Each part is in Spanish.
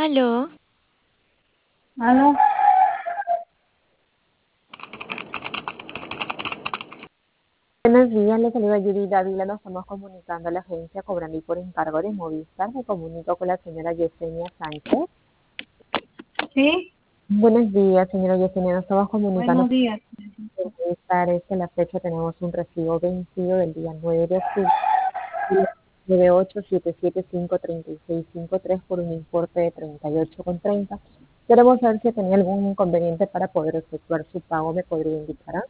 Aló. ¿Aló? Buenos días, les saluda Judy Dávila. Nos estamos comunicando a la agencia Cobrandi por encargo de Movistar. Me comunico con la señora Yesenia Sánchez. ¿Sí? Buenos días, señora Yesenia. Nos estamos comunicando Buenos días. con Movistar. Es que a la fecha tenemos un recibo vencido del día 9 de octubre de 987753653 por un importe de 38,30. Queremos saber si tenía algún inconveniente para poder efectuar su pago. ¿Me podría indicar?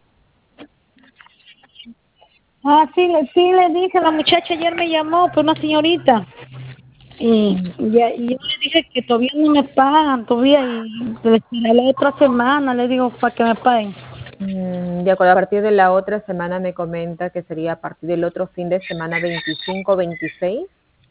Sí, le dije, la muchacha ayer me llamó, por una señorita, y yo le dije que todavía no me pagan, todavía, y le esperé la otra semana, le digo, para que me paguen. De acuerdo, a partir de la otra semana me comenta que sería a partir del otro fin de semana 25-26.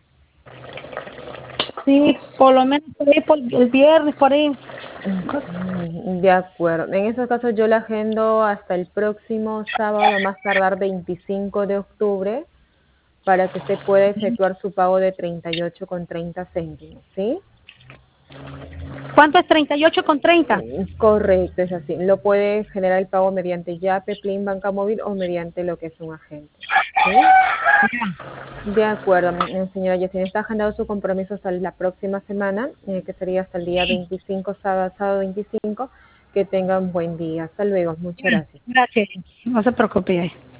Sí, por lo menos por ahí, por el viernes, por ahí. De acuerdo. En esos casos yo la agendo hasta el próximo sábado, a más tardar 25 de octubre, para que usted pueda efectuar su pago de 38,30 céntimos, ¿sí? ¿Cuánto es 38,30? Correcto, es así. Lo puede generar el pago mediante Yape, Plin, Banca Móvil o mediante lo que es un agente, ¿sí? De acuerdo, señora Yesenia, está agendado su compromiso hasta la próxima semana, que sería hasta el día 25, sábado 25. Que tenga un buen día. Hasta luego. Muchas gracias. Gracias, no se preocupe.